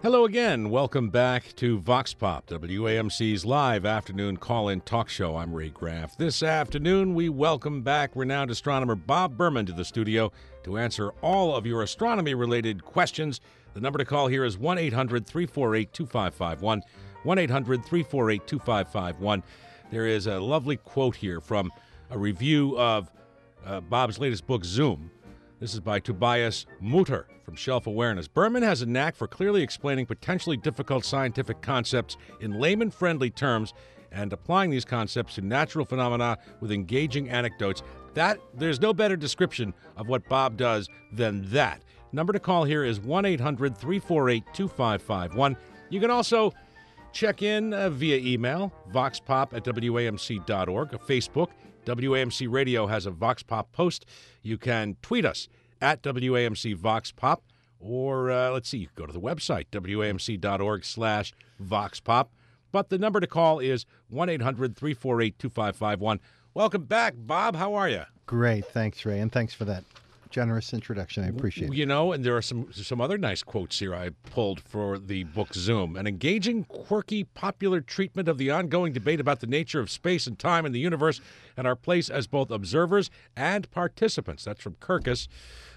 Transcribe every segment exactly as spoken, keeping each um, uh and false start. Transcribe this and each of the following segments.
Hello again. Welcome back to Vox Pop, W A M C's live afternoon call-in talk show. I'm Ray Graff. This afternoon, we welcome back renowned astronomer Bob Berman to the studio to answer all of your astronomy-related questions. The number to call here is one eight hundred three four eight two five five one, one eight hundred three four eight two five five one. There is a lovely quote here from a review of uh, Bob's latest book, Zoom. This is by Tobias Mutter from Shelf Awareness. Berman has a knack for clearly explaining potentially difficult scientific concepts in layman-friendly terms and applying these concepts to natural phenomena with engaging anecdotes. That there's no better description of what Bob does than that. Number to call here is one eight hundred three four eight two five five one. You can also check in uh, via email, voxpop at W A M C dot org, a Facebook. W A M C Radio has a Vox Pop post. You can tweet us at W A M C Vox Pop, or uh, let's see, you can go to the website, W A M C dot org slash Vox Pop. But the number to call is one eight hundred three four eight two five five one. Welcome back, Bob. How are you? Great. Thanks, Ray, and thanks for that generous introduction. I appreciate it. You know, and there are some some other nice quotes here I pulled for the book Zoom. An engaging, quirky, popular treatment of the ongoing debate about the nature of space and time in the universe and our place as both observers and participants. That's from Kirkus.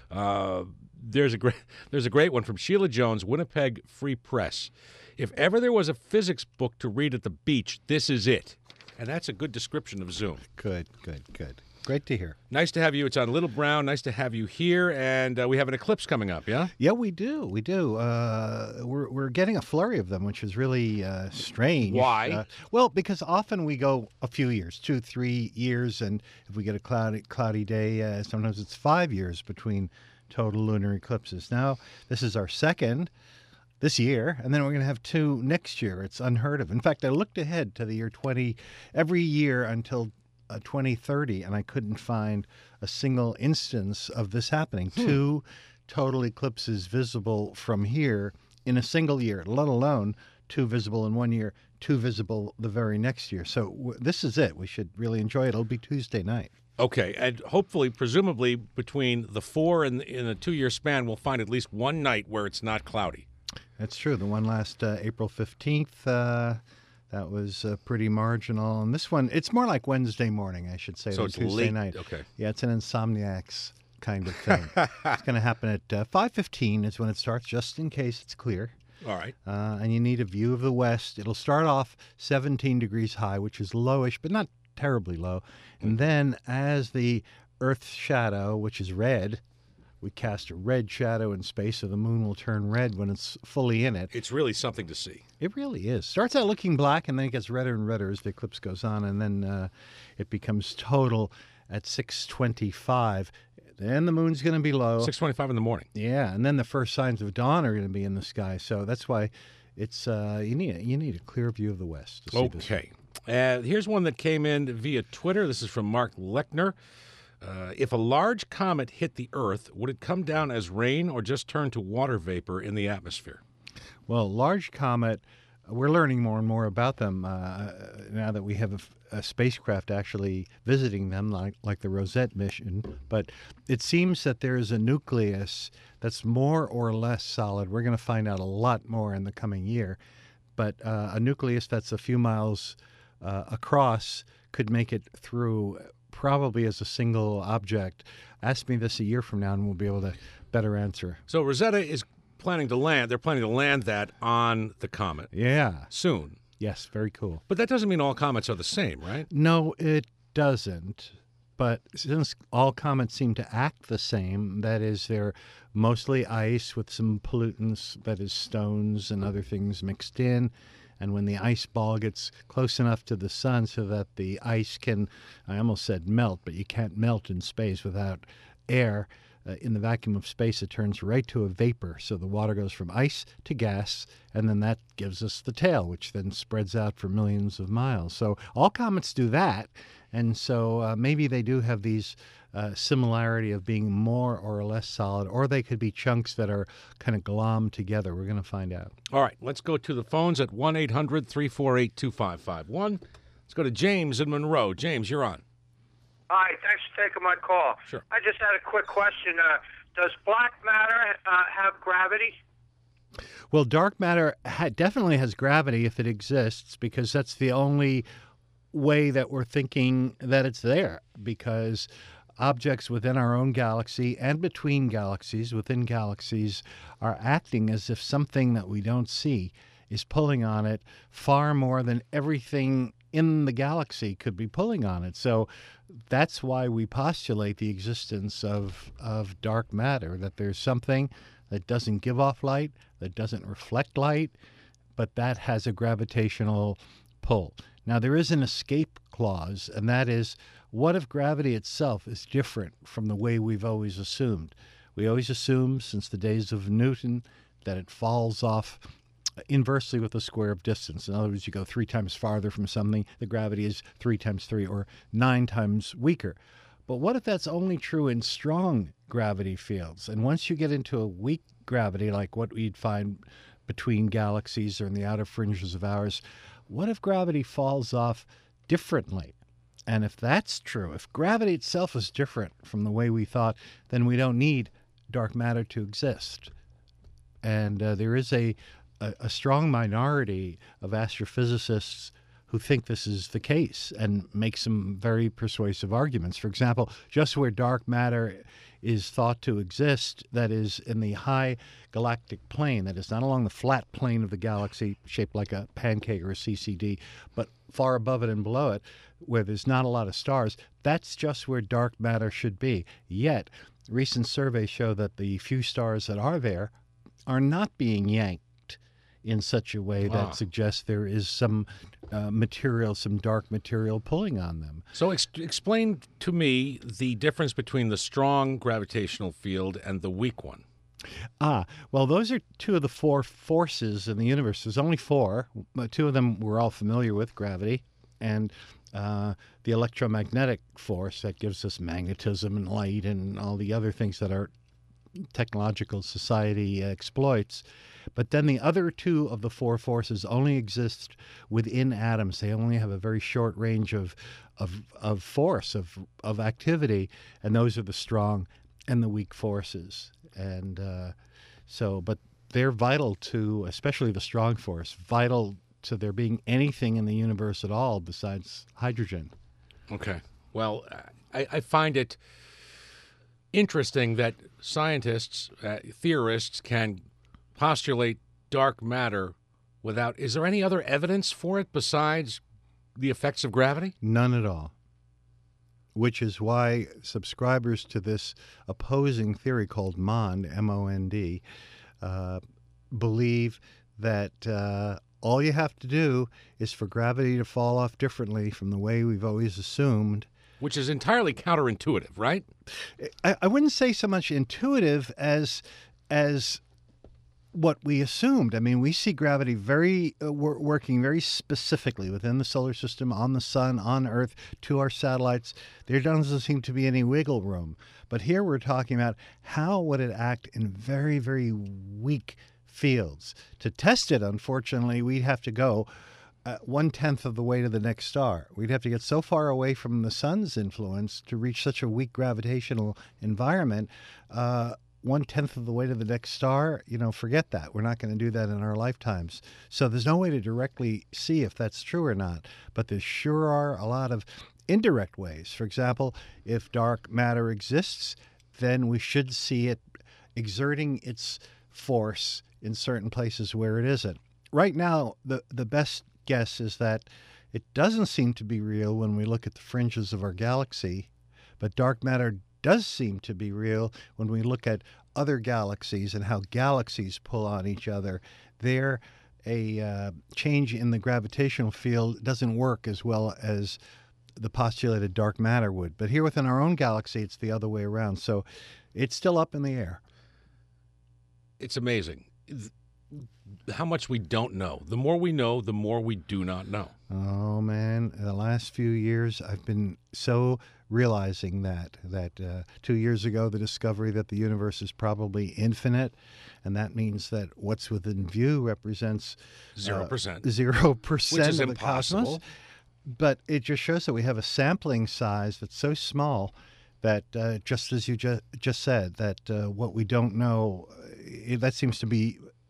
Uh, there's a great there's a great one from Sheila Jones, Winnipeg Free Press. If ever there was a physics book to read at the beach, this is it. And that's a good description of Zoom. Good, good, good. Great to hear. Nice to have you. It's on Little Brown. Nice to have you here. And uh, we have an eclipse coming up, yeah? Yeah, we do. We do. Uh, we're, we're getting a flurry of them, which is really uh, strange. Why? Uh, well, because often we go a few years, two, three years, and if we get a cloudy, cloudy day, uh, sometimes it's five years between total lunar eclipses. Now, this is our second this year, and then we're going to have two next year. It's unheard of. In fact, I looked ahead to the year twenty every year until Uh, twenty thirty, and I couldn't find a single instance of this happening. Hmm. Two total eclipses visible from here in a single year, let alone two visible in one year, two visible the very next year. So w- this is it. We should really enjoy it. It'll be Tuesday night. Okay, and hopefully, presumably, between the four and in a two-year span, we'll find at least one night where it's not cloudy. That's true. The one last uh, April fifteenth, uh, that was uh, pretty marginal. And this one, it's more like Wednesday morning, I should say, So than it's Tuesday late. night. Okay. Yeah, it's an insomniac's kind of thing. It's going to happen at uh, five fifteen is when it starts, just in case it's clear. All right. Uh, and you need a view of the west. It'll start off seventeen degrees high, which is lowish, but not terribly low. And then as the Earth's shadow, which is red, we cast a red shadow in space, so the moon will turn red when it's fully in it. It's really something to see. It really is. Starts out looking black, and then it gets redder and redder as the eclipse goes on, and then uh, it becomes total at six twenty-five. Then the moon's going to be low. six twenty-five in the morning. Yeah, and then the first signs of dawn are going to be in the sky. So that's why it's uh, you need you need a clear view of the west to see this. Okay. Uh, here's one that came in via Twitter. This is from Mark Lechner. Uh, if a large comet hit the Earth, would it come down as rain or just turn to water vapor in the atmosphere? Well, large comet, we're learning more and more about them uh, now that we have a, a spacecraft actually visiting them, like, like the Rosette mission. But it seems that there is a nucleus that's more or less solid. We're going to find out a lot more in the coming year. But uh, a nucleus that's a few miles uh, across could make it through probably as a single object. Ask me this a year from now and we'll be able to better answer. So Rosetta is planning to land, they're planning to land that on the comet. Yeah. Soon. Yes, very cool. But that doesn't mean all comets are the same, right? No, it doesn't. But since all comets seem to act the same, that is, they're mostly ice with some pollutants, that is, stones and other things mixed in. And when the ice ball gets close enough to the sun so that the ice can, I almost said melt, but you can't melt in space without air. Uh, in the vacuum of space, it turns right to a vapor. So the water goes from ice to gas, and then that gives us the tail, which then spreads out for millions of miles. So all comets do that. And so uh, maybe they do have these uh, similarity of being more or less solid, or they could be chunks that are kind of glommed together. We're going to find out. All right, let's go to the phones at one eight hundred three four eight two five five one. Let's go to James in Monroe. James, you're on. Hi, thanks for taking my call. Sure. I just had a quick question. Uh, does black matter uh, have gravity? Well, dark matter ha- definitely has gravity if it exists, because that's the only way that we're thinking that it's there, because objects within our own galaxy and between galaxies, within galaxies, are acting as if something that we don't see is pulling on it far more than everything in the galaxy could be pulling on it. So that's why we postulate the existence of, of dark matter, that there's something that doesn't give off light, that doesn't reflect light, but that has a gravitational pull. Now, there is an escape clause, and that is, what if gravity itself is different from the way we've always assumed? We always assume, since the days of Newton, that it falls off inversely with the square of distance. In other words, you go three times farther from something, the gravity is three times three, or nine times weaker. But what if that's only true in strong gravity fields? And once you get into a weak gravity, like what we'd find between galaxies or in the outer fringes of ours, what if gravity falls off differently? And if that's true, if gravity itself is different from the way we thought, then we don't need dark matter to exist. And uh, there is a, a, a strong minority of astrophysicists who think this is the case and make some very persuasive arguments. For example, just where dark matter is thought to exist, that is in the high galactic plane, that is not along the flat plane of the galaxy shaped like a pancake or a C C D, but far above it and below it, where there's not a lot of stars, that's just where dark matter should be. Yet, recent surveys show that the few stars that are there are not being yanked in such a way that Ah. suggests there is some uh, material, some dark material pulling on them. So ex- explain to me the difference between the strong gravitational field and the weak one. Ah, well, those are two of the four forces in the universe. There's only four. But two of them we're all familiar with, gravity and uh, the electromagnetic force that gives us magnetism and light and all the other things that our technological society exploits. But then the other two of the four forces only exist within atoms. They only have a very short range of of, of force, of, of activity, and those are the strong and the weak forces. And uh, so, but they're vital to, especially the strong force, vital to there being anything in the universe at all besides hydrogen. Okay. Well, I, I find it interesting that scientists, uh, theorists can postulate dark matter without... Is there any other evidence for it besides the effects of gravity? None at all. Which is why subscribers to this opposing theory called MOND, M O N D, uh, believe that uh, all you have to do is for gravity to fall off differently from the way we've always assumed. Which is entirely counterintuitive, right? I, I wouldn't say so much intuitive as as what we assumed. I mean, we see gravity very uh, wor- working very specifically within the solar system, on the sun, on Earth, to our satellites. There doesn't seem to be any wiggle room. But here we're talking about how would it act in very, very weak fields. To test it, unfortunately, we'd have to go uh, one-tenth of the way to the next star. We'd have to get so far away from the sun's influence to reach such a weak gravitational environment. Uh, one-tenth of the way to the next star, you know, forget that. We're not going to do that in our lifetimes. So there's no way to directly see if that's true or not. But there sure are a lot of indirect ways. For example, if dark matter exists, then we should see it exerting its force in certain places where it isn't. Right now, the, the best guess is that it doesn't seem to be real when we look at the fringes of our galaxy, but dark matter does seem to be real when we look at other galaxies and how galaxies pull on each other. There, a uh, change in the gravitational field doesn't work as well as the postulated dark matter would. But here within our own galaxy, it's the other way around. So it's still up in the air. It's amazing how much we don't know. The more we know, the more we do not know. Oh, man. In the last few years, I've been so realizing that, that uh, two years ago, the discovery that the universe is probably infinite, and that means that what's within view represents Zero percent. Uh, zero percent Which is of the impossible. cosmos. But it just shows that we have a sampling size that's so small that, uh, just as you ju- just said, that uh, what we don't know, uh, that seems to be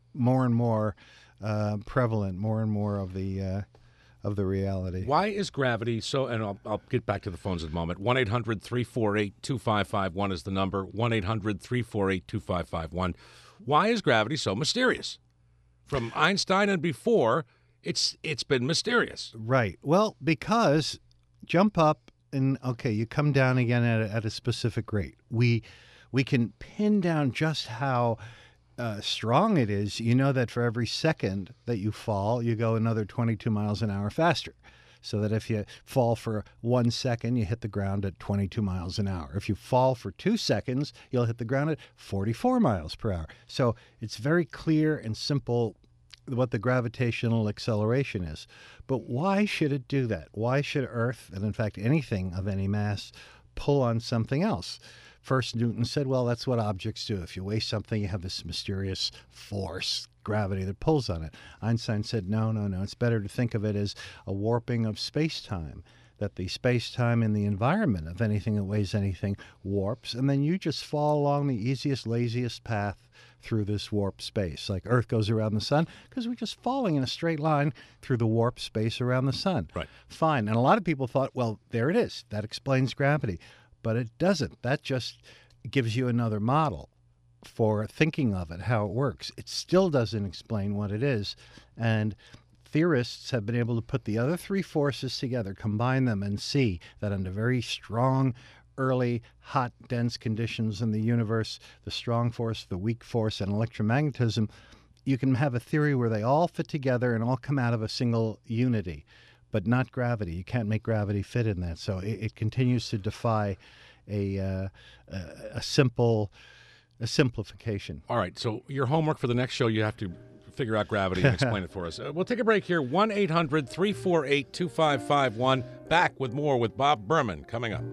more and more uh, prevalent, more and more of the uh, of the reality. Why is gravity so, and I'll, I'll get back to the phones in a moment. one eight hundred three four eight two five five one is the number, one eight hundred three four eight two five five one. Why is gravity so mysterious? From Einstein and before, it's it's been mysterious. Right. Well, because jump up and, okay, you come down again at a, at a specific rate. We, we can pin down just how Uh, strong it is. You know that for every second that you fall, you go another twenty-two miles an hour faster. So that if you fall for one second, you hit the ground at twenty-two miles an hour. If you fall for two seconds, you'll hit the ground at forty-four miles per hour. So it's very clear and simple what the gravitational acceleration is. But why should it do that? Why should Earth, and in fact anything of any mass, pull on something else? First, Newton said, well, that's what objects do. If you weigh something, you have this mysterious force, gravity, that pulls on it. Einstein said, no, no, no. It's better to think of it as a warping of space-time, that the space-time in the environment of anything that weighs anything warps, and then you just fall along the easiest, laziest path through this warp space. Like Earth goes around the sun because we're just falling in a straight line through the warp space around the sun. Right. Fine. And a lot of people thought, well, there it is. That explains gravity. But it doesn't. That just gives you another model for thinking of it, how it works. It still doesn't explain what it is. And theorists have been able to put the other three forces together, combine them, and see that under very strong, early, hot, dense conditions in the universe, the strong force, the weak force, and electromagnetism, you can have a theory where they all fit together and all come out of a single unity. But not gravity. You can't make gravity fit in that. So it, it continues to defy a, uh, a a simple a simplification. All right. So your homework for the next show, you have to figure out gravity and explain it for us. Uh, we'll take a break here. one eight hundred three four eight two five five one. Back with more with Bob Berman coming up.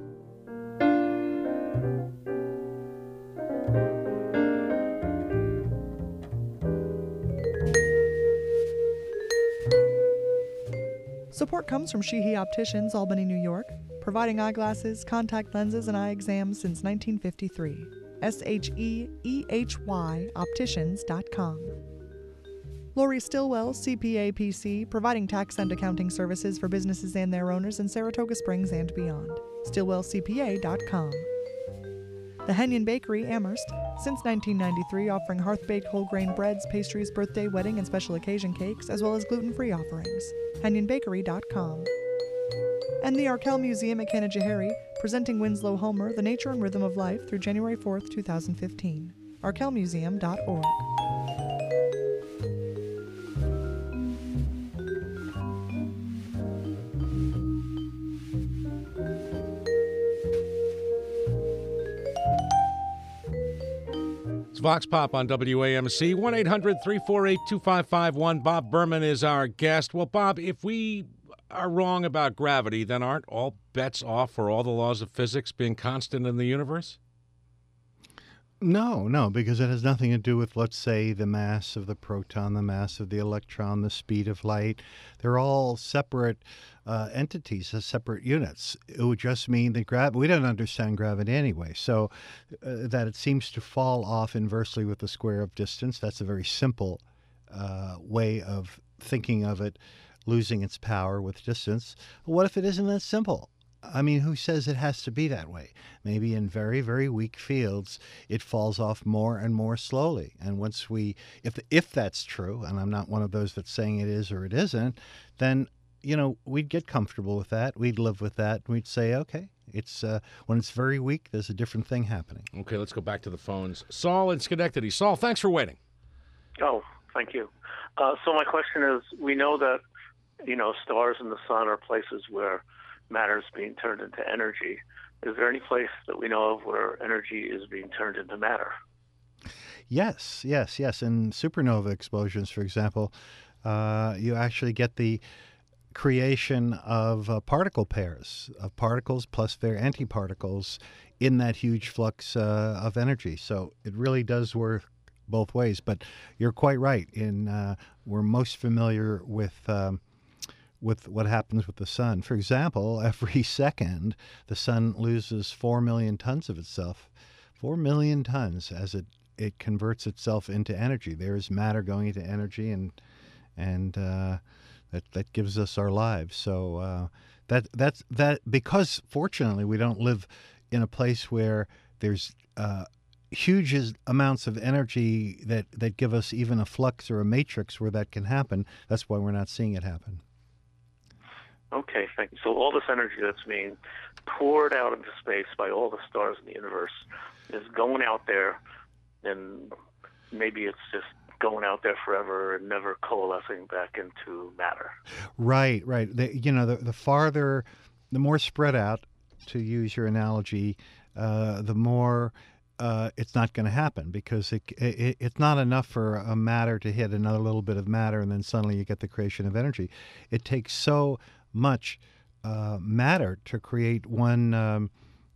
Support comes from Sheehy Opticians, Albany, New York, providing eyeglasses, contact lenses, and eye exams since nineteen fifty-three. S H E E H Y opticians dot com. Lori Stillwell, C P A P C, providing tax and accounting services for businesses and their owners in Saratoga Springs and beyond. Stillwell C P A dot com. The Henyon Bakery, Amherst, since nineteen ninety-three, offering hearth-baked whole grain breads, pastries, birthday, wedding, and special occasion cakes, as well as gluten-free offerings. Henyon Bakery dot com. And the Arkell Museum at Canajoharie, presenting Winslow Homer, The Nature and Rhythm of Life through January fourth, two thousand fifteen. arkell museum dot org. It's Vox Pop on W A M C, one eight hundred three four eight two five five one. Bob Berman is our guest. Well, Bob, if we are wrong about gravity, then aren't all bets off for all the laws of physics being constant in the universe? No, no, because it has nothing to do with, let's say, the mass of the proton, the mass of the electron, the speed of light. They're all separate uh, entities, uh, separate units. It would just mean that gravity, we don't understand gravity anyway, so uh, that it seems to fall off inversely with the square of distance. That's a very simple uh, way of thinking of it, losing its power with distance. What if it isn't that simple? I mean, who says it has to be that way? Maybe in very, very weak fields, it falls off more and more slowly. And once we, if if that's true, and I'm not one of those that's saying it is or it isn't, then, you know, we'd get comfortable with that. We'd live with that. And we'd say, okay, it's uh, when it's very weak, there's a different thing happening. Okay, let's go back to the phones. Saul in Schenectady. Saul, thanks for waiting. Oh, thank you. Uh, so my question is, we know that, you know, stars and the sun are places where matter is being turned into energy. Is there any place that we know of where energy is being turned into matter? Yes, yes, yes. In supernova explosions, for example, uh, you actually get the creation of uh, particle pairs of particles plus their antiparticles in that huge flux uh, of energy. So it really does work both ways. But you're quite right. In uh, we're most familiar with um, with what happens with the sun. For example, every second, the sun loses four million tons of itself. Four million tons as it it converts itself into energy. There is matter going into energy, and and uh, that that gives us our lives. So uh, that that's that because fortunately we don't live in a place where there's uh, huge amounts of energy that, that give us even a flux or a matrix where that can happen. That's why we're not seeing it happen. Okay, thank you. So all this energy that's being poured out into space by all the stars in the universe is going out there, and maybe it's just going out there forever and never coalescing back into matter. Right, right. The, you know, the, the farther, the more spread out, to use your analogy, uh, the more uh, it's not going to happen, because it, it, it's not enough for a matter to hit another little bit of matter and then suddenly you get the creation of energy. It takes so much uh, matter to create one um,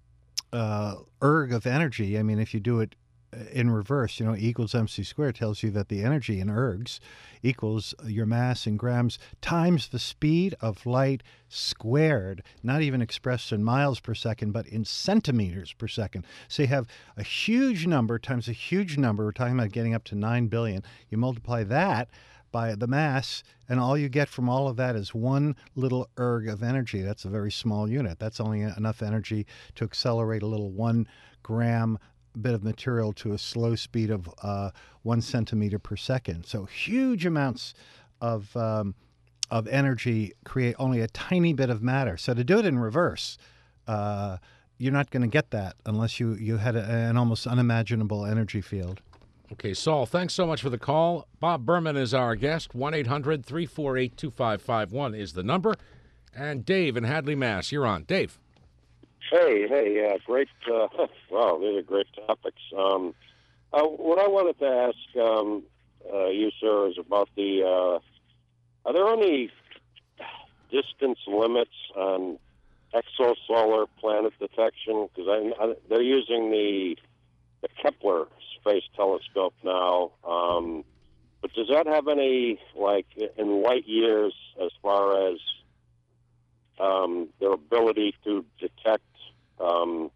uh, erg of energy. I mean, if you do it in reverse, you know, E equals mc squared tells you that the energy in ergs equals your mass in grams times the speed of light squared, not even expressed in miles per second, but in centimeters per second. So you have a huge number times a huge number. We're talking about getting up to nine billion. You multiply that by the mass, and all you get from all of that is one little erg of energy. That's a very small unit. That's only enough energy to accelerate a little one gram bit of material to a slow speed of uh, one centimeter per second. So huge amounts of um, of energy create only a tiny bit of matter. So to do it in reverse, uh, you're not going to get that unless you, you had a, an almost unimaginable energy field. Okay, Saul, thanks so much for the call. Bob Berman is our guest. one eight hundred three four eight two five five one is the number. And Dave in Hadley, Mass. You're on. Dave. Hey, hey, yeah, great. Uh, wow, these are great topics. Um, uh, what I wanted to ask um, uh, you, sir, is about the, uh, are there any distance limits on exosolar planet detection? Because I, I, they're using the, the Kepler Space Telescope now. Um, but does that have any, like, in light years as far as um, their ability to detect Um,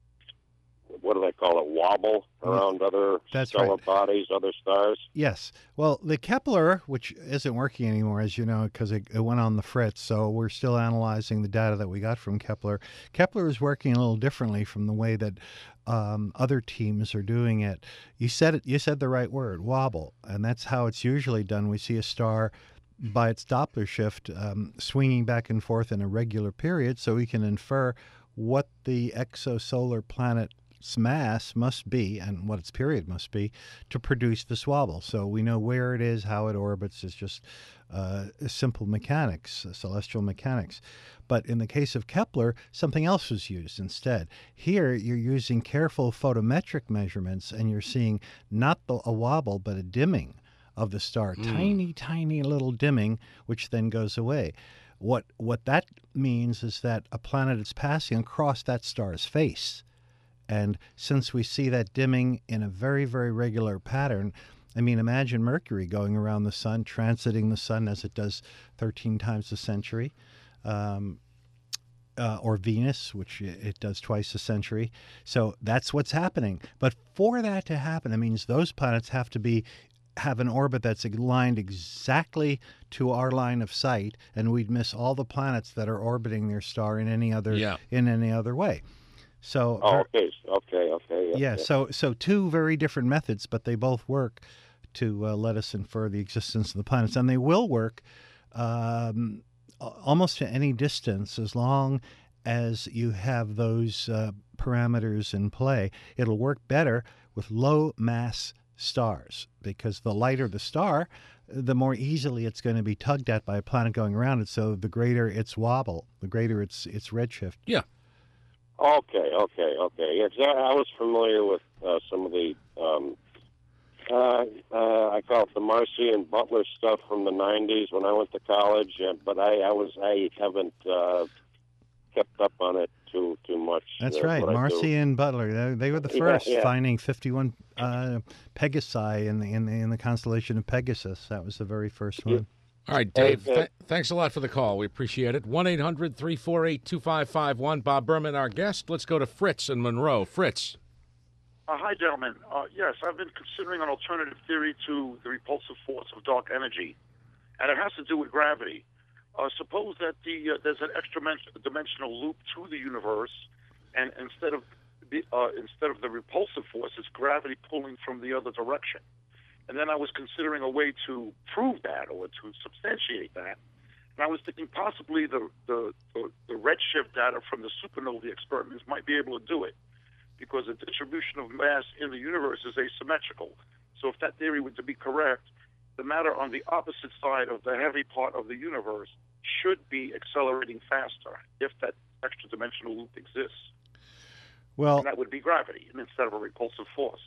what do they call it, wobble around other That's stellar right. bodies, other stars? Yes. Well, the Kepler, which isn't working anymore, as you know, because it, it went on the fritz, so we're still analyzing the data that we got from Kepler. Kepler is working a little differently from the way that um, other teams are doing it. You said it. You said the right word, wobble, and that's how it's usually done. We see a star by its Doppler shift um, swinging back and forth in a regular period, so we can infer what the exosolar planet's mass must be and what its period must be to produce this wobble. So we know where it is, how it orbits. It's just uh, simple mechanics, uh, celestial mechanics. But in the case of Kepler, something else was used instead. Here, you're using careful photometric measurements, and you're seeing not the, a wobble, but a dimming of the star. Mm. Tiny, tiny little dimming, which then goes away. What what that means is that a planet is passing across that star's face. And since we see that dimming in a very, very regular pattern, I mean, imagine Mercury going around the sun, transiting the sun as it does thirteen times a century, um, uh, or Venus, which it does twice a century. So that's what's happening. But for that to happen, it means those planets have to be have an orbit that's aligned exactly to our line of sight, and we'd miss all the planets that are orbiting their star in any other yeah. in any other way. So oh, okay, okay, okay. Yeah, yeah, so so two very different methods, but they both work to uh, let us infer the existence of the planets, and they will work um, almost to any distance as long as you have those uh, parameters in play. It'll work better with low mass stars, because the lighter the star, the more easily it's going to be tugged at by a planet going around it. So the greater its wobble, the greater its its redshift. Yeah. Okay, okay, okay. Yeah, 'cause I, I was familiar with uh, some of the, um, uh, uh, I call it the Marcy and Butler stuff from the nineties when I went to college. Uh, but I, I was I haven't uh, kept up on it too too much. That's uh, right. Marcy and Butler. They, they were the first, yeah, yeah. finding fifty-one uh, Pegasi in the in the in the constellation of Pegasus. That was the very first one. All right, Dave. Th- thanks a lot for the call. We appreciate it. one eight hundred three four eight two five five one. Bob Berman, our guest. Let's go to Fritz in Monroe. Fritz. Uh, hi, gentlemen. Uh, yes, I've been considering an alternative theory to the repulsive force of dark energy, and it has to do with gravity. Uh, suppose that the uh, there's an extra dimensional loop to the universe, and instead of the, uh, instead of the repulsive force, it's gravity pulling from the other direction. And then I was considering a way to prove that or to substantiate that. And I was thinking possibly the the, the, the redshift data from the supernovae experiments might be able to do it, because the distribution of mass in the universe is asymmetrical. So if that theory were to be correct, the matter on the opposite side of the heavy part of the universe should be accelerating faster if that extra dimensional loop exists. Well, and that would be gravity instead of a repulsive force.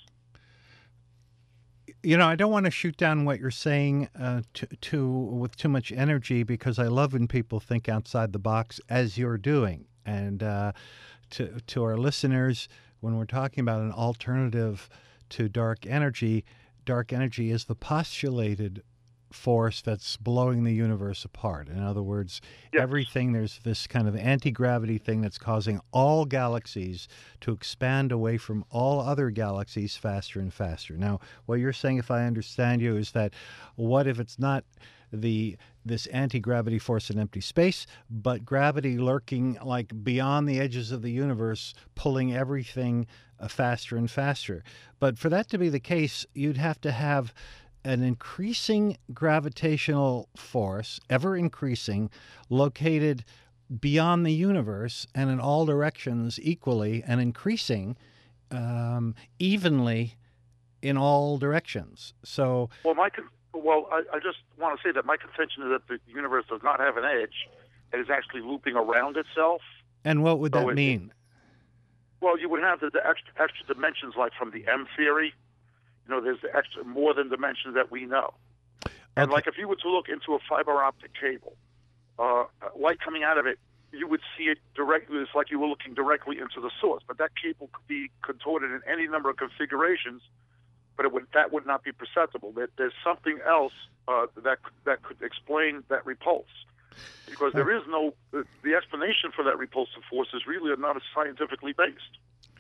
You know, I don't want to shoot down what you're saying uh, to, to with too much energy, because I love when people think outside the box, as you're doing. And uh, to to our listeners, when we're talking about an alternative to dark energy, dark energy is the postulated force that's blowing the universe apart. In other words, yes. everything, there's this kind of anti-gravity thing that's causing all galaxies to expand away from all other galaxies faster and faster. Now, what you're saying, if I understand you, is that what if it's not the this anti-gravity force in empty space, but gravity lurking like beyond the edges of the universe, pulling everything uh, faster and faster. But for that to be the case, you'd have to have an increasing gravitational force, ever increasing, located beyond the universe and in all directions equally, and increasing um, evenly in all directions. So, well, my con- well, I, I just want to say that my contention is that the universe does not have an edge; it is actually looping around itself. And what would so that it, mean? Well, you would have the, the extra, extra dimensions, like from the M theory. You know, there's the extra more than dimensions that we know. And Okay. like if you were to look into a fiber optic cable, uh, light coming out of it, you would see it directly. It's like you were looking directly into the source. But that cable could be contorted in any number of configurations, but it would that would not be perceptible. There, there's something else uh, that that could explain that repulse, because there is no the, the explanation for that repulsive force is really not scientifically based.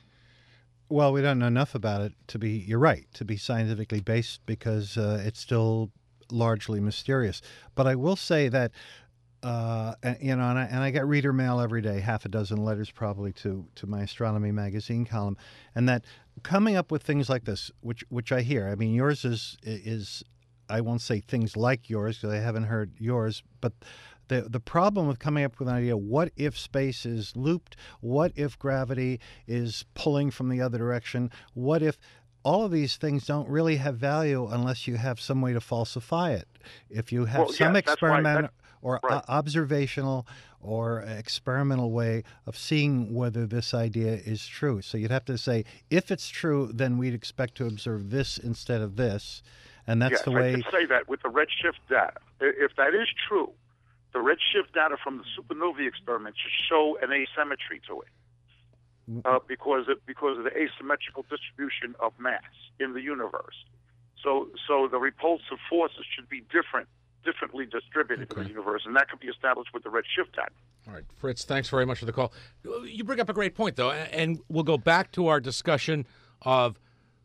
Well, we don't know enough about it to be, you're right, to be scientifically based, because uh, it's still largely mysterious. But I will say that, uh, and, you know, and I, and I get reader mail every day, half a dozen letters probably to, to my astronomy magazine column, and that coming up with things like this, which which I hear, I mean, yours is, is I won't say things like yours because I haven't heard yours, but The, the problem with coming up with an idea, what if space is looped? What if gravity is pulling from the other direction? What if all of these things don't really have value unless you have some way to falsify it? If you have well, some yes, experiment right. or right. o- observational or experimental way of seeing whether this idea is true. So you'd have to say, if it's true, then we'd expect to observe this instead of this. And that's yes, the way... I can say that with the redshift data. If that is true, the redshift data from the supernovae experiment should show an asymmetry to it, uh, because of, because of the asymmetrical distribution of mass in the universe. So, so the repulsive forces should be different, differently distributed Okay. in the universe, and that can be established with the redshift data. All right, Fritz, thanks very much for the call. You bring up a great point, though, and we'll go back to our discussion of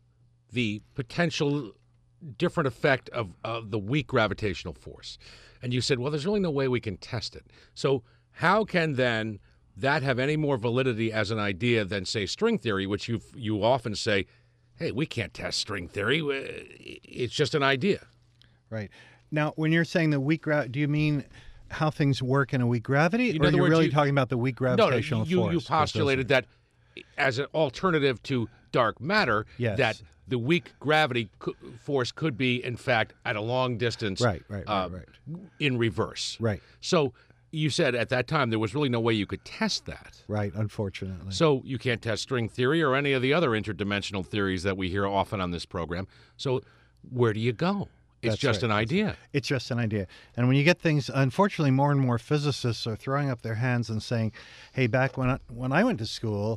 the potential different effect of, of the weak gravitational force. And you said, well, there's really no way we can test it. So how can then that have any more validity as an idea than, say, string theory, which you you often say, hey, we can't test string theory. It's just an idea. Right. Now, when you're saying the weak gravity, do you mean how things work in a weak gravity? In or are other you words, really you- talking about the weak gravitational no, no, you, force? you postulated that as an alternative to dark matter, Yes. that the weak gravity co- force could be, in fact, at a long distance, Right, right, right, uh, right. in reverse. Right, So you said at that time there was really no way you could test that. right, unfortunately. So you can't test string theory or any of the other interdimensional theories that we hear often on this program. So where do you go? It's That's just right. an idea. It's just an idea. And when you get things, unfortunately, more and more physicists are throwing up their hands and saying, hey, back when I, when I went to school,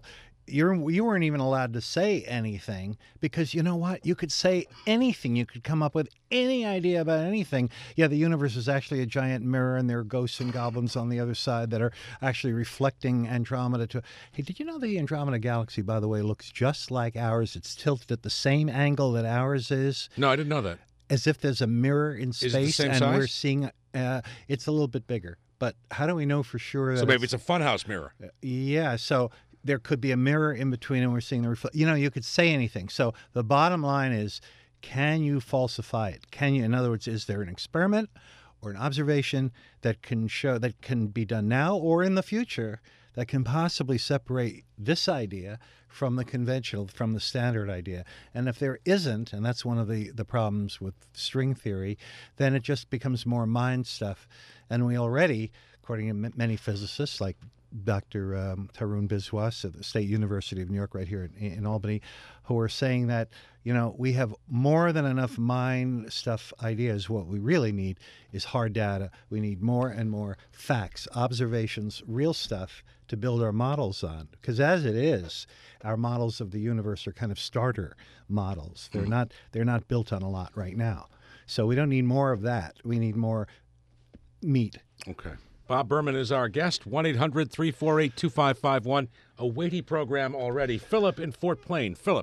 you're you weren't even allowed to say anything because you know what? You could say anything. You could come up with any idea about anything. Yeah, the universe is actually a giant mirror, and there are ghosts and goblins on the other side that are actually reflecting Andromeda. To hey, did you know the Andromeda galaxy, by the way, looks just like ours? It's tilted at the same angle that ours is. No, I didn't know that. As if there's a mirror in Is it the space, same and size? we're seeing. Uh, it's a little bit bigger, but how do we know for sure? That So maybe it's a funhouse mirror. Yeah, so there could be a mirror in between and we're seeing the reflect. You know, you could say anything. So the bottom line is, can you falsify it? Can you, in other words, is there an experiment or an observation that can show, that can be done now or in the future, that can possibly separate this idea from the conventional, from the standard idea? And if there isn't, and that's one of the, the problems with string theory, then it just becomes more mind stuff. And we already, according to m- many physicists like Doctor Um, Tarun Biswas at the State University of New York right here in, in Albany, who are saying that, you know, we have more than enough mind stuff ideas. What we really need is hard data. We need more and more facts, observations, real stuff to build our models on. Because as it is, our models of the universe are kind of starter models. They're Mm-hmm. not they're not built on a lot right now. So we don't need more of that. We need more meat. Okay. Bob Berman is our guest. one eight hundred three four eight two five five one. A weighty program already. Philip in Fort Plain. Philip.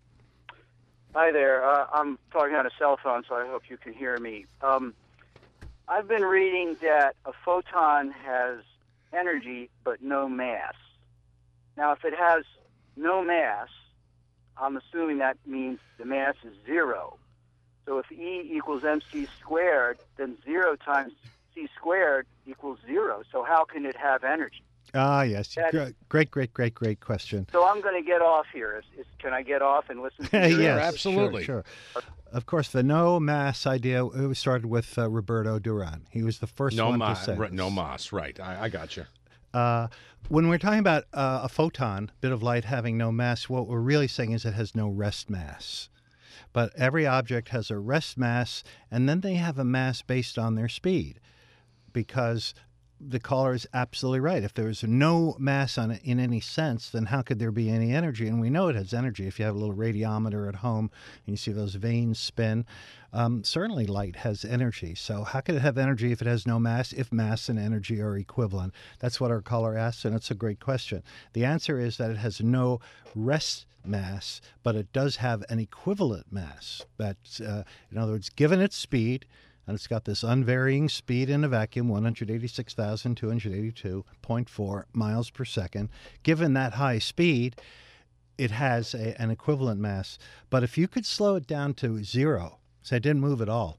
Hi there. Uh, I'm talking on a cell phone, so I hope you can hear me. Um, I've been reading that a photon has energy but no mass. Now, if it has no mass, I'm assuming that means the mass is zero. So if E equals mc squared, then zero times c squared equals zero. So how can it have energy? Ah, yes. That- Gre- Great, great, great, great question. So I'm going to get off here. Is, is, can I get off and listen to your yes, absolutely. Sure, sure. Of course, the no mass idea, it was started with uh, Roberto Duran. He was the first No one mass. to say Right, this. no mass. Right. I, I got you. Uh, when we're talking about uh, a photon, bit of light having no mass, what we're really saying is it has no rest mass. But every object has a rest mass, and then they have a mass based on their speed, because the caller is absolutely right. If there is no mass on it in any sense, then how could there be any energy? And we know it has energy. If you have a little radiometer at home and you see those vanes spin, um, certainly light has energy. So how could it have energy if it has no mass, if mass and energy are equivalent? That's what our caller asks, and it's a great question. The answer is that it has no rest mass, but it does have an equivalent mass. That's, uh, in other words, given its speed, and it's got this unvarying speed in a vacuum, one hundred eighty-six thousand two hundred eighty-two point four miles per second. Given that high speed, it has a, an equivalent mass. But if you could slow it down to zero, say it didn't move at all,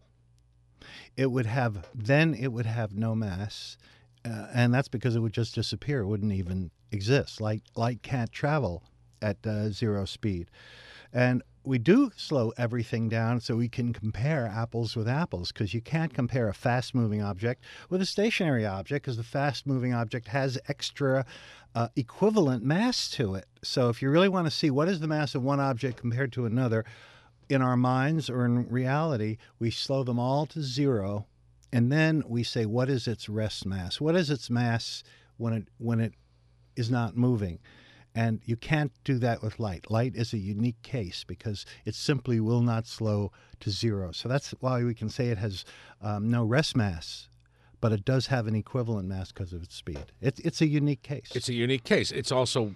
it would have, then it would have no mass. Uh, and that's because it would just disappear. It wouldn't even exist. Light, light can't travel at uh, zero speed. And we do slow everything down so we can compare apples with apples, because you can't compare a fast-moving object with a stationary object, because the fast-moving object has extra uh, equivalent mass to it. So if you really want to see what is the mass of one object compared to another, in our minds or in reality, we slow them all to zero, and then we say, what is its rest mass? What is its mass when it when it is not moving? And you can't do that with light. Light is a unique case because it simply will not slow to zero. So that's why we can say it has um, no rest mass, but it does have an equivalent mass because of its speed. It, it's a unique case. It's a unique case. It's also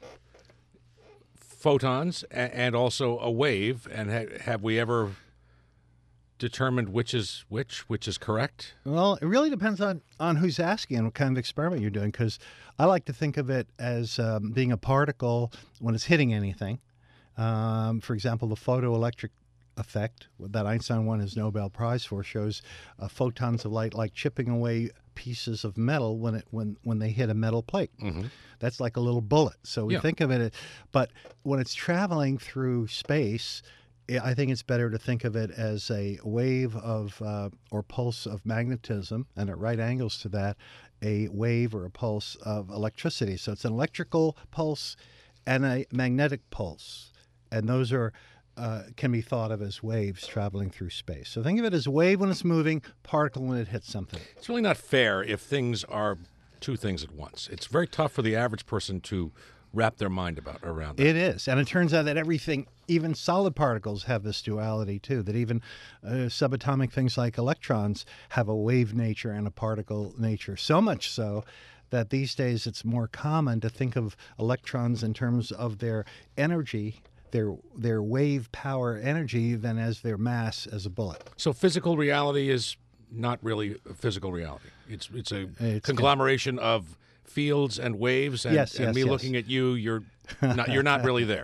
photons a- and also a wave. And ha- have we ever determined which is which, which is correct? Well, it really depends on, on who's asking and what kind of experiment you're doing, because I like to think of it as um, being a particle when it's hitting anything. Um, for example, the photoelectric effect that Einstein won his Nobel Prize for shows uh, photons of light like chipping away pieces of metal when it when when they hit a metal plate. Mm-hmm. That's like a little bullet. So we Yeah. think of it, but when it's traveling through space, I think it's better to think of it as a wave of uh, or pulse of magnetism, and at right angles to that, a wave or a pulse of electricity. So it's an electrical pulse and a magnetic pulse, and those are uh, can be thought of as waves traveling through space. So think of it as a wave when it's moving, particle when it hits something. It's really not fair if things are two things at once. It's very tough for the average person to wrap their mind about around that. It is. And it turns out that everything, even solid particles, have this duality, too, that even uh, subatomic things like electrons have a wave nature and a particle nature. So much so that these days it's more common to think of electrons in terms of their energy, their their wave power energy, than as their mass as a bullet. So physical reality is not really a physical reality. It's it's a It's conglomeration of fields and waves, and, Yes, and yes, me yes. looking at you, you're not you're not really there.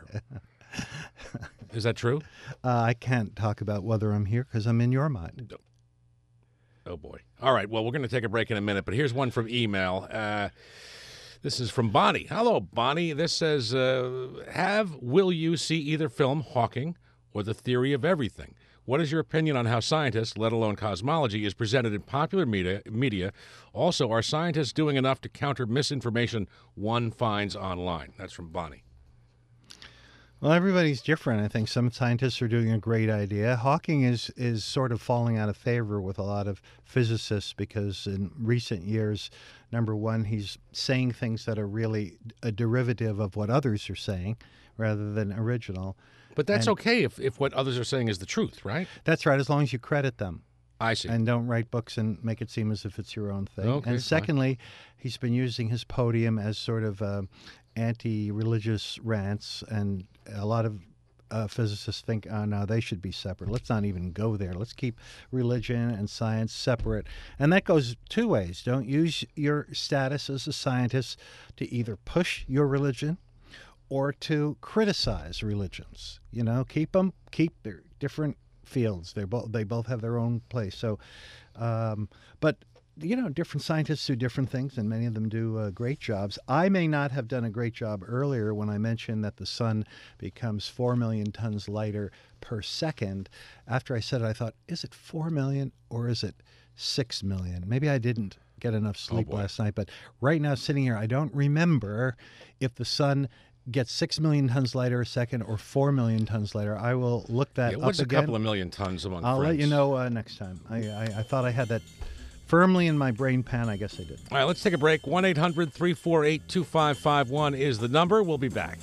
Is that true? Uh, I can't talk about whether I'm here because I'm in your mind. Oh, boy. All right. Well, we're going to take a break in a minute, but here's one from email. Uh, this is from Bonnie. Hello, Bonnie. This says, uh, have, will you see either film, Hawking, or The Theory of Everything? What is your opinion on how scientists, let alone cosmology, is presented in popular media? media? Also, are scientists doing enough to counter misinformation one finds online? That's from Bonnie. Well, everybody's different. I think some scientists are doing a great idea. Hawking is is sort of falling out of favor with a lot of physicists because in recent years, number one, he's saying things that are really a derivative of what others are saying rather than original. But that's And- okay if, if what others are saying is the truth, right? That's right, as long as you credit them. I see. And don't write books and make it seem as if it's your own thing. Okay, and fine. secondly, he's been using his podium as sort of uh, anti-religious rants, and a lot of uh, physicists think, oh, no, they should be separate. Let's not even go there. Let's keep religion and science separate. And that goes two ways. Don't use your status as a scientist to either push your religion or to criticize religions. You know, keep them, keep their different fields. They're both, they both have their own place. So, um, but, you know, different scientists do different things, and many of them do uh, great jobs. I may not have done a great job earlier when I mentioned that the sun becomes four million tons lighter per second. After I said it, I thought, is it four million or is it six million? Maybe I didn't get enough sleep boy. last night, but right now sitting here, I don't remember if the sun gets six million tons lighter a second or four million tons lighter. I will look that It up was a again. couple of million tons among I'll friends. let you know uh, next time. I, I, I thought I had that firmly in my brain pan. I guess I did. All right, let's take a break. one eight hundred three four eight two five five one is the number. We'll be back.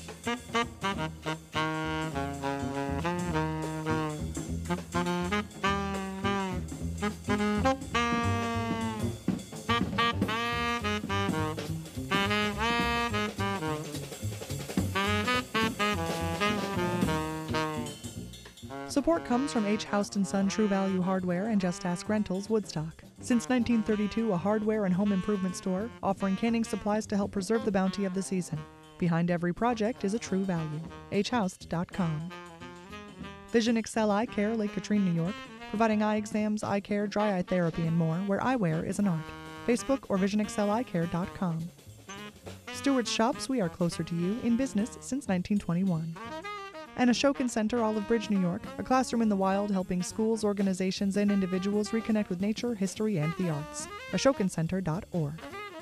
Support comes from H. Houston Son True Value Hardware and Just Ask Rentals, Woodstock. Since nineteen thirty-two, a hardware and home improvement store offering canning supplies to help preserve the bounty of the season. Behind every project is a true value. h housed dot com. Vision Excel Eye Care, Lake Katrine, New York, providing eye exams, eye care, dry eye therapy, and more, where eyewear is an art. Facebook or vision excel eye care dot com. Stewart's Shops, we are closer to you, in business since nineteen twenty-one. And Ashokan Center, Olive Bridge, New York, a classroom in the wild helping schools, organizations, and individuals reconnect with nature, history, and the arts. ashokan center dot org.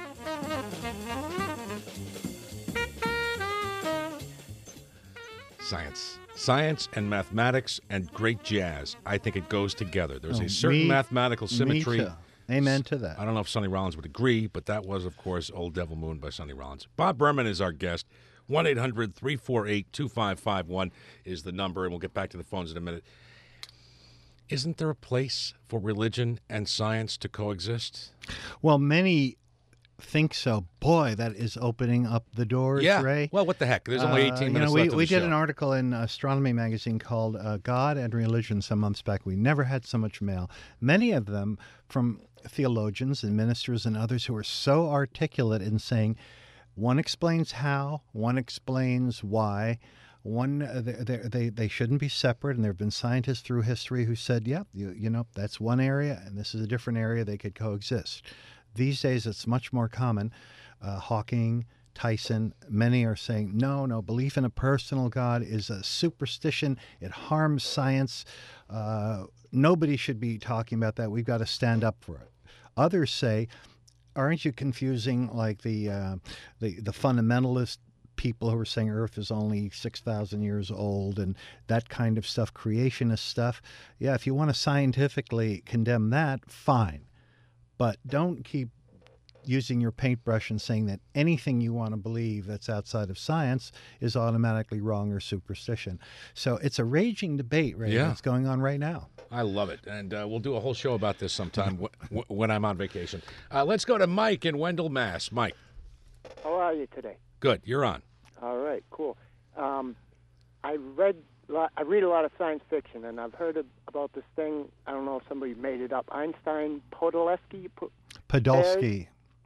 Science. Science and mathematics and great jazz. I think it goes together. There's Oh, a certain me- mathematical symmetry. Me too. Amen to that. I don't know if Sonny Rollins would agree, but that was, of course, Old Devil Moon by Sonny Rollins. Bob Berman is our guest. one eight hundred three four eight two five five one is the number, and we'll get back to the phones in a minute. Isn't there a place for religion and science to coexist? Well, many think so. Boy, that is opening up the doors, Yeah. Ray. Well, what the heck? There's only eighteen Uh, you minutes know, we, left of we the did show. an article in Astronomy magazine called uh, God and Religion some months back. We never had so much mail. Many of them from theologians and ministers and others who are so articulate in saying, one explains how, one explains why, one uh, they, they they shouldn't be separate. And there have been scientists through history who said, yeah, you, you know, that's one area and this is a different area. They could coexist. These days, it's much more common. Uh, Hawking, Tyson, many are saying, no, no, belief in a personal God is a superstition. It harms science. Uh, nobody should be talking about that. We've got to stand up for it. Others say, aren't you confusing like the uh, the, the fundamentalist people who are saying Earth is only six thousand years old and that kind of stuff, creationist stuff? Yeah, if you want to scientifically condemn that, fine. But don't keep using your paintbrush and saying that anything you want to believe that's outside of science is automatically wrong or superstition. So it's a raging debate right Yeah. that's going on right now. I love it. And uh, we'll do a whole show about this sometime w- w- when I'm on vacation. Uh, let's go to Mike in Wendell, Mass. Mike, How are you today? good. You're on. All right, cool. Um, I read, lo- I read a lot of science fiction, and I've heard of, about this thing. I don't know if somebody made it up. Einstein Podolsky. Po- Podolsky.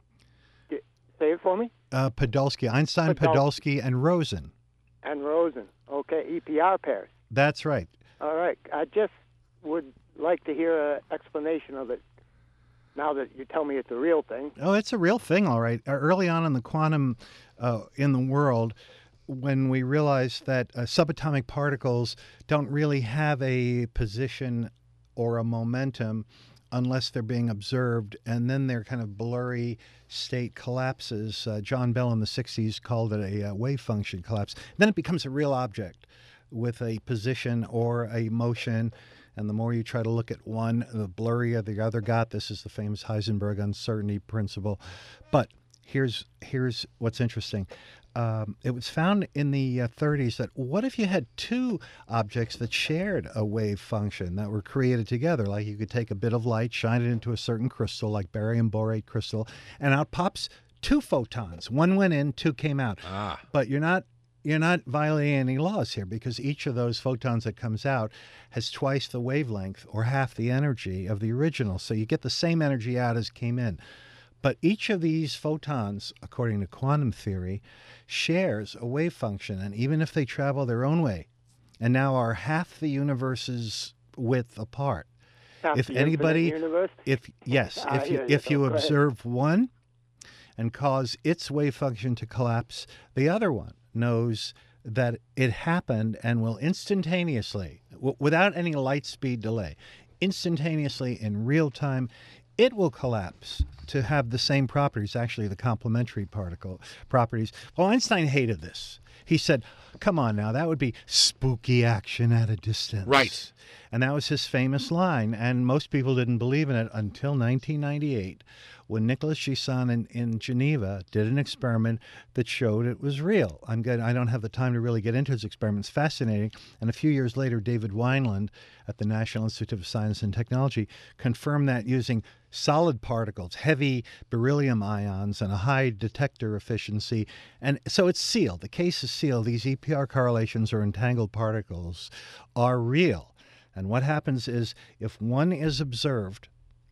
Say it for me. Uh, Podolsky. Einstein, Podol- Podolsky, and Rosen. And Rosen. Okay, E P R pairs. That's right. All right. I just would like to hear an explanation of it. Now that you tell me it's a real thing. Oh, it's a real thing, all right. Uh, Early on in the quantum, uh, in the world, when we realized that uh, subatomic particles don't really have a position or a momentum unless they're being observed, and then their kind of blurry state collapses. Uh, John Bell in the sixties called it a uh, wave function collapse. Then it becomes a real object with a position or a motion. And the more you try to look at one, the blurrier the other got. This is the famous Heisenberg uncertainty principle. But here's here's what's interesting. Um, it was found in the uh, thirties that what if you had two objects that shared a wave function that were created together? Like you could take a bit of light, shine it into a certain crystal, like barium borate crystal, and out pops two photons. One went in, two came out. Ah. But you're not You're not violating any laws here because each of those photons that comes out has twice the wavelength or half the energy of the original. So you get the same energy out as came in. But each of these photons, according to quantum theory, shares a wave function. And even if they travel their own way and now are half the universe's width apart, Half if the anybody, infinite universe? if yes, Ah, if you yeah, if you go ahead. observe one and cause its wave function to collapse, the other one knows that it happened and will instantaneously, w- without any light speed delay, instantaneously in real time, it will collapse to have the same properties, actually the complementary particle properties. Well, Einstein hated this. He said, come on now, that would be spooky action at a distance. Right. And that was his famous line. And most people didn't believe in it until nineteen ninety-eight, when Nicolas Gisson in, in Geneva did an experiment that showed it was real. I'm good. I don't have the time to really get into his experiment. It's fascinating. And a few years later, David Wineland at the National Institute of Science and Technology confirmed that using solid particles, heavy beryllium ions, and a high detector efficiency. And so it's sealed. The case is sealed. These E P R correlations or entangled particles are real. And what happens is if one is observed,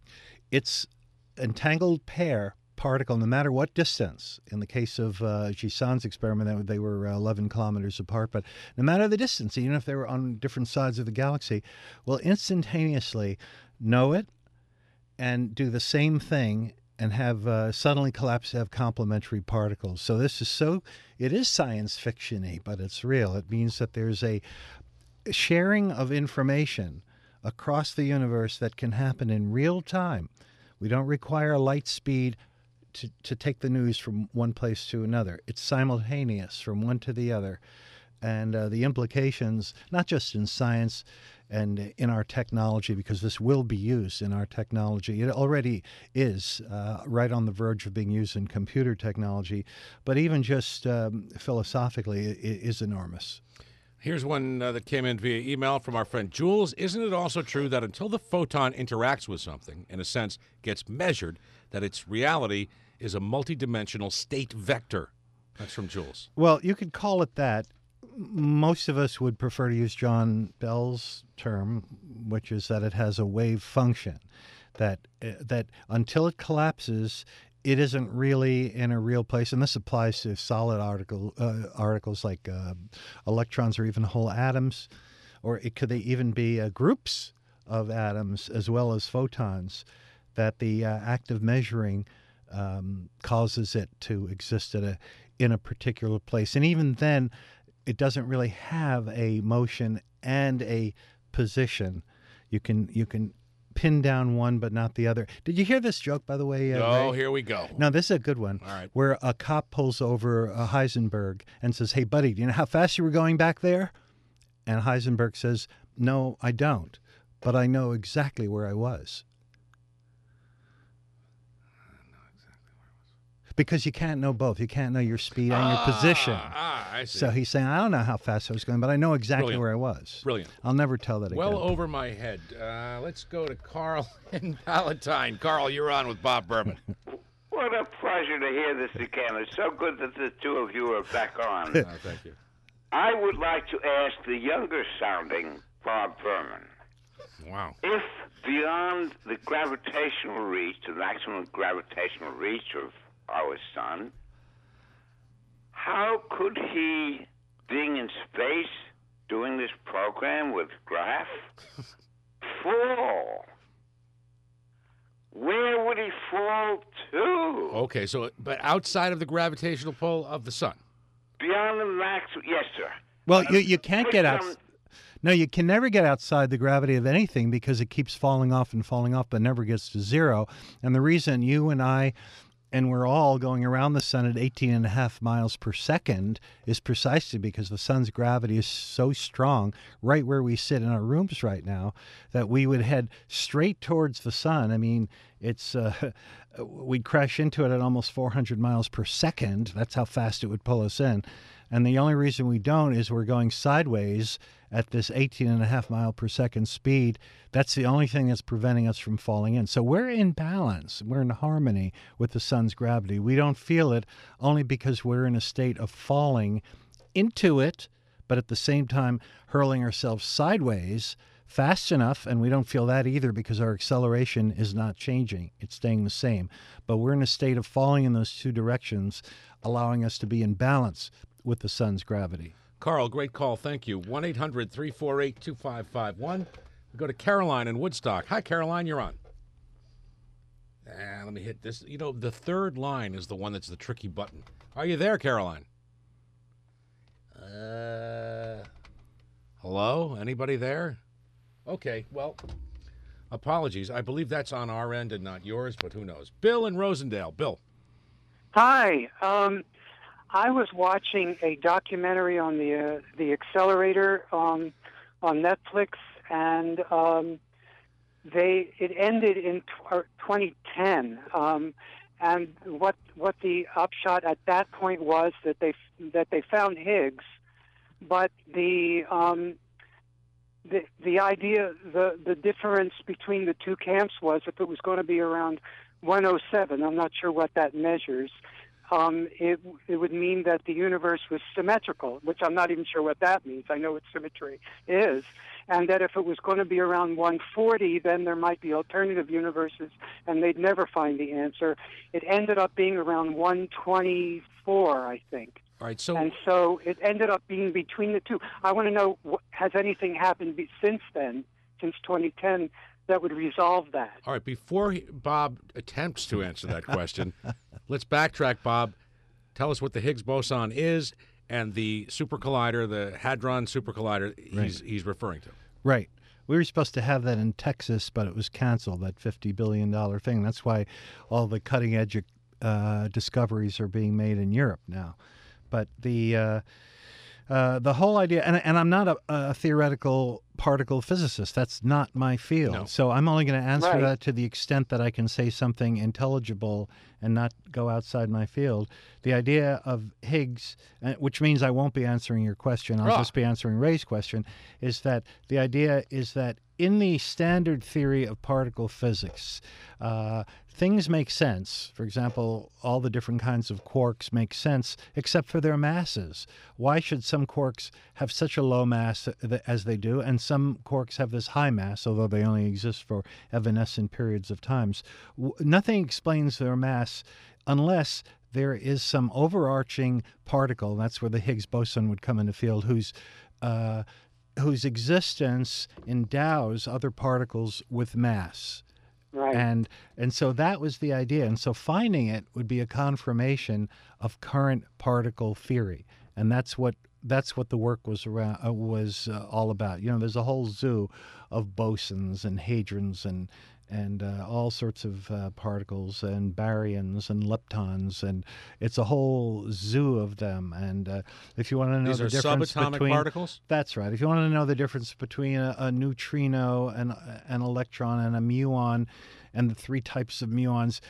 its entangled pair particle, no matter what distance, in the case of uh, Gisson's experiment, they were uh, eleven kilometers apart, but no matter the distance, even if they were on different sides of the galaxy, will instantaneously know it and do the same thing and have uh, suddenly collapse, have complementary particles. So this is so, it is science fiction-y, but it's real. It means that there's a sharing of information across the universe that can happen in real time. We don't require light speed to, to take the news from one place to another. It's simultaneous from one to the other. And uh, the implications, not just in science and in our technology, because this will be used in our technology. It already is uh, right on the verge of being used in computer technology, but even just um, philosophically, it, it is enormous. Here's one uh, that came in via email from our friend Jules. Isn't it also true that until the photon interacts with something, in a sense, gets measured, that its reality is a multidimensional state vector? That's from Jules. Well, you could call it that. Most of us would prefer to use John Bell's term, which is that it has a wave function, that uh, that until it collapses, it isn't really in a real place. And this applies to solid article, uh, articles like uh, electrons or even whole atoms, or it could they even be uh, groups of atoms as well as photons, that the uh, act of measuring um, causes it to exist at a, in a particular place. And even then, it doesn't really have a motion and a position. You can you can pin down one but not the other. Did you hear this joke, by the way? Uh, Oh, Ray? here we go. No, this is a good one. All right. Where a cop pulls over uh, Heisenberg and says, "Hey, buddy, do you know how fast you were going back there?" And Heisenberg says, "No, I don't, but I know exactly where I was." Because you can't know both. You can't know your speed and your position. Ah, I see. So he's saying, I don't know how fast I was going, but I know exactly Brilliant. where I was. Brilliant. I'll never tell that Well again. over my head. Uh, let's go to Carl in Palatine. Carl, you're on with Bob Berman. What a pleasure to hear this again. It's so good that the two of you are back on. Oh, thank you. I would like to ask the younger sounding Bob Berman. Wow. If beyond the gravitational reach, the maximum gravitational reach of our sun, how could he, being in space, doing this program with Graf, fall? Where would he fall to? Okay, so, but outside of the gravitational pull of the sun? Beyond the max, yes, sir. Well, Uh, you, you can't put get out. some- No, you can never get outside the gravity of anything because it keeps falling off and falling off, but never gets to zero. And the reason you and I, and we're all going around the sun at eighteen and a half miles per second is precisely because the sun's gravity is so strong right where we sit in our rooms right now that we would head straight towards the sun. I mean, it's uh, we'd crash into it at almost four hundred miles per second. That's how fast it would pull us in. And the only reason we don't is we're going sideways at this eighteen and a half mile per second speed. That's the only thing that's preventing us from falling in. So we're in balance. We're in harmony with the sun's gravity. We don't feel it only because we're in a state of falling into it, but at the same time hurling ourselves sideways fast enough, and we don't feel that either because our acceleration is not changing. It's staying the same. But we're in a state of falling in those two directions, allowing us to be in balance with the sun's gravity. Carl, great call. Thank you. one eight hundred three four eight two five five one. We go to Caroline in Woodstock. Hi, Caroline. You're on. Ah, let me hit this. You know, the third line is the one that's the tricky button. Are you there, Caroline? Uh, hello? Anybody there? Okay, well, apologies. I believe that's on our end and not yours, but who knows. Bill in Rosendale. Bill. Hi. Um, I was watching a documentary on the uh, the accelerator um, on Netflix, and um, they it ended in twenty ten. Um, and what what the upshot at that point was that they that they found Higgs, but the um, the the idea the the difference between the two camps was if it was going to be around one oh seven. I'm not sure what that measures. Um, it it would mean that the universe was symmetrical, which I'm not even sure what that means. I know what symmetry is, and that if it was going to be around one forty, then there might be alternative universes, and they'd never find the answer. It ended up being around one twenty-four, I think. All right, so and so it ended up being between the two. I want to know, has anything happened be, since then, since twenty ten, that would resolve that? All right, before he, Bob attempts to answer that question, let's backtrack, Bob. Tell us what the Higgs boson is and the super collider, the Hadron super collider he's, Right. he's referring to. Right. We were supposed to have that in Texas, but it was canceled, that fifty billion dollars thing. That's why all the cutting-edge uh, discoveries are being made in Europe now. But the uh, uh, the whole idea, and, and I'm not a, a theoretical particle physicist. That's not my field. No. So I'm only going to answer Right. that to the extent that I can say something intelligible and not go outside my field. The idea of Higgs, uh, which means I won't be answering your question, I'll Ah. just be answering Ray's question, is that the idea is that in the standard theory of particle physics, uh, things make sense. For example, all the different kinds of quarks make sense except for their masses. Why should some quarks have such a low mass as they do, and some quarks have this high mass, although they only exist for evanescent periods of times? W- Nothing explains their mass unless there is some overarching particle, that's where the Higgs boson would come into field, whose uh, whose existence endows other particles with mass. Right. And and so that was the idea. And so finding it would be a confirmation of current particle theory. And that's what that's what the work was around uh, was uh, all about. You know, there's a whole zoo of bosons and hadrons and and uh, all sorts of uh, particles and baryons and leptons, and it's a whole zoo of them. And uh, if you want to know These the are difference subatomic between particles? that's right. If you want to know the difference between a, a neutrino and an electron and a muon, and the three types of muons,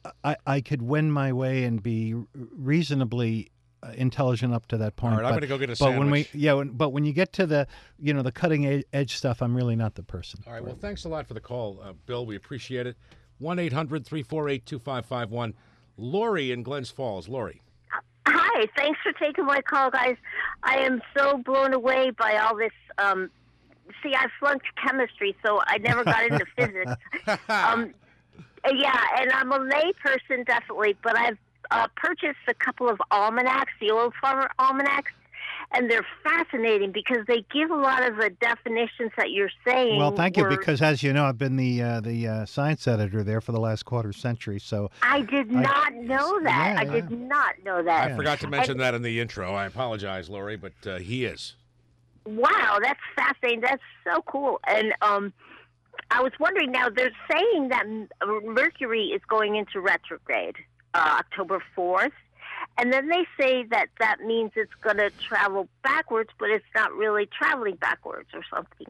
I, I could win my way and be reasonably uh, intelligent up to that point. All right, I'm but, going to go get a but sandwich. when we, yeah, when, but when you get to the, you know, the cutting ed- edge stuff, I'm really not the person. All right, well, thanks a lot for the call, uh, Bill. We appreciate it. one eight hundred three four eight two five five one. Lori in Glens Falls. Lori. Hi, thanks for taking my call, guys. I am so blown away by all this. Um, see, I flunked chemistry, so I never got into physics. Um, yeah, and I'm a lay person, definitely, but I've uh, purchased a couple of almanacs, the Old Farmer almanacs, and they're fascinating because they give a lot of the definitions that you're saying. Well, thank you, were- because as you know, I've been the uh, the uh, science editor there for the last quarter century. So I did I- not know that. Yeah, I did not know that. I forgot to mention And- that in the intro. I apologize, Lori, but uh, he is. Wow, that's fascinating. That's so cool. And um, I was wondering now, they're saying that M- Mercury is going into retrograde uh, October fourth. And then they say that that means it's going to travel backwards, but it's not really traveling backwards or something.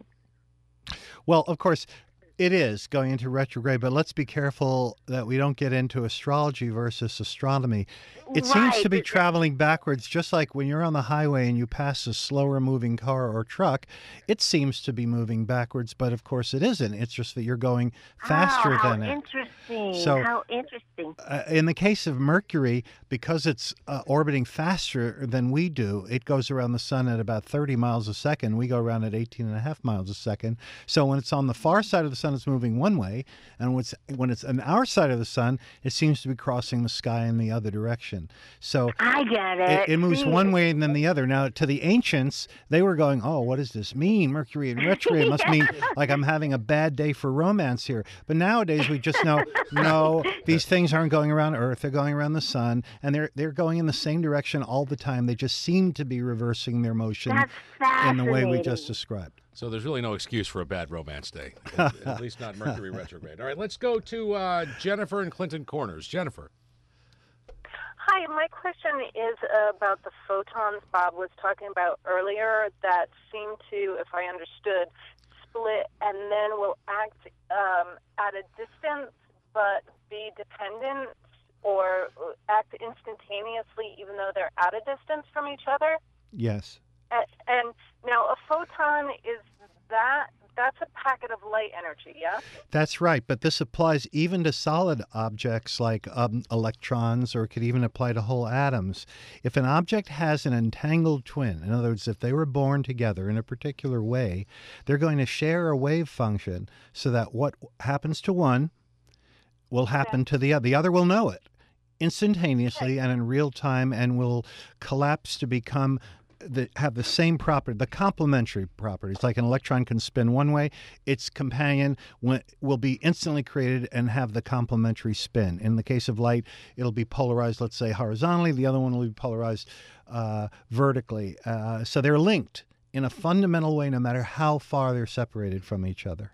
Well, of course, it is going into retrograde, but let's be careful that we don't get into astrology versus astronomy. It seems Right. to be traveling backwards, just like when you're on the highway and you pass a slower moving car or truck, it seems to be moving backwards, but of course it isn't. It's just that you're going faster oh, how than it. interesting. So- how interesting. Uh, in the case of Mercury, because it's uh, orbiting faster than we do, it goes around the sun at about thirty miles a second. We go around at eighteen and a half miles a second. So when it's on the far side of the sun, it's moving one way. And when it's, when it's on our side of the sun, it seems to be crossing the sky in the other direction. So I get it. it, it moves See, one way and then the other. Now, to the ancients, they were going, oh, what does this mean? Mercury in retrograde must mean like I'm having a bad day for romance here. But nowadays, we just know, no, these things aren't going around Earth. They're going around the sun, and they're they're going in the same direction all the time. They just seem to be reversing their motion That's in the way we fascinating. just described. So there's really no excuse for a bad romance day, at, at least not Mercury retrograde. All right, let's go to uh, Jennifer in Clinton Corners. Jennifer. Hi, my question is about the photons Bob was talking about earlier that seem to, if I understood, split and then will act um, at a distance but be dependent or act instantaneously even though they're at a distance from each other. Yes. And, and now a photon is that, that's a packet of light energy, yeah? That's right, but this applies even to solid objects like um, electrons, or it could even apply to whole atoms. If an object has an entangled twin, in other words, if they were born together in a particular way, they're going to share a wave function so that what happens to one will happen to the other. The other will know it instantaneously and in real time and will collapse to become that have the same property, the complementary properties. Like an electron can spin one way, its companion will be instantly created and have the complementary spin. In the case of light, it'll be polarized, let's say, horizontally. The other one will be polarized uh, vertically. Uh, so they're linked in a fundamental way, no matter how far they're separated from each other.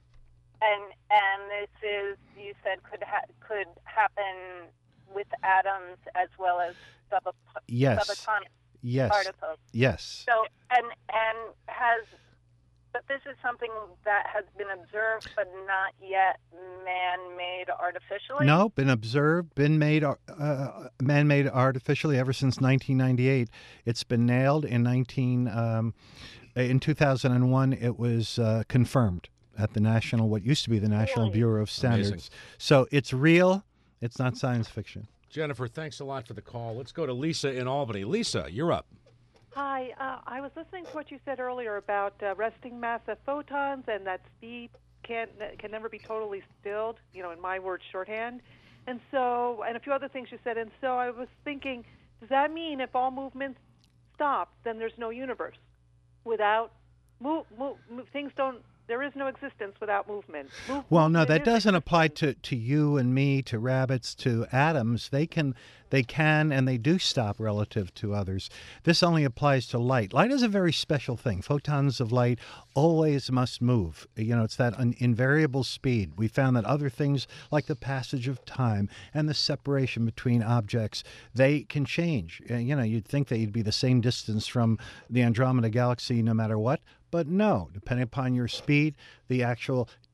And and this is, you said, could ha- could happen with atoms as well as sub- Yes. subatomic Yes. particles. Yes. So and and has, but this is something that has been observed, but not yet man-made artificially. No, been observed, been made, uh, man-made artificially ever since nineteen ninety-eight. It's been nailed in nineteen um, in two thousand one. It was uh, confirmed at the national, what used to be the National Bureau of Standards. Amazing. So it's real. It's not science fiction. Jennifer, thanks a lot for the call. Let's go to Lisa in Albany. Lisa, you're up. Hi, uh, I was listening to what you said earlier about uh, resting mass of photons and that speed can can never be totally stilled, you know, in my words, shorthand. And so, and a few other things you said. And so I was thinking, does that mean if all movements stop, then there's no universe? Without move, move, move things don't, there is no existence without movement. Move, Well, no, movement that is doesn't apply to, to you and me, to rabbits, to atoms. They can, they can, and they do stop relative to others. This only applies to light. Light is a very special thing. Photons of light always must move. You know, it's that un- invariable speed. We found that other things, like the passage of time and the separation between objects, they can change. Uh, You know, you'd think that you'd be the same distance from the Andromeda Galaxy no matter what. But no, depending upon your speed, the actual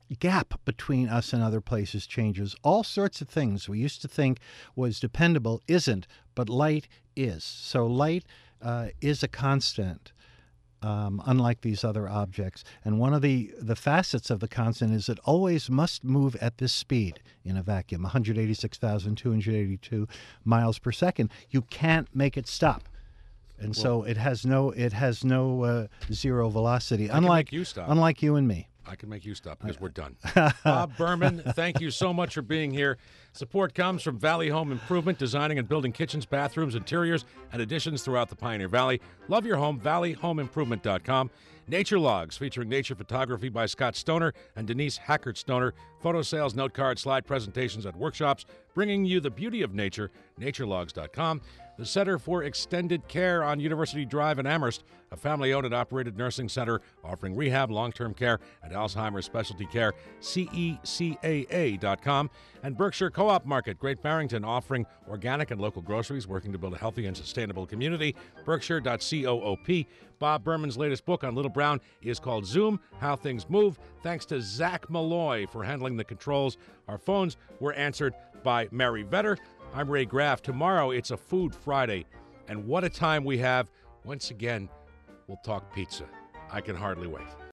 gap between us and other places changes. All sorts of things we used to think was dependable isn't, but light is. So light uh, is a constant. Um, unlike these other objects. And one of the, the facets of the constant is it always must move at this speed in a vacuum, one hundred eighty-six thousand two hundred eighty-two miles per second. You can't make it stop. And well, so it has no it has no uh, zero velocity, I unlike can make you stop. unlike you and me. I can make you stop because we're done. Bob Berman, thank you so much for being here. Support comes from Valley Home Improvement, designing and building kitchens, bathrooms, interiors, and additions throughout the Pioneer Valley. Love your home, valley home improvement dot com. Nature Logs, featuring nature photography by Scott Stoner and Denise Hackert Stoner. Photo sales, note cards, slide presentations at workshops, bringing you the beauty of nature, nature logs dot com. The Center for Extended Care on University Drive in Amherst, a family-owned and operated nursing center offering rehab, long-term care, and Alzheimer's specialty care, C E C A A dot com. And Berkshire Co-op Market, Great Barrington, offering organic and local groceries, working to build a healthy and sustainable community, berkshire dot coop. Bob Berman's latest book on Little Brown is called Zoom, How Things Move. Thanks to Zach Malloy for handling the controls. Our phones were answered by Mary Vetter. I'm Ray Graff. Tomorrow, it's a Food Friday, and what a time we have. Once again, we'll talk pizza. I can hardly wait.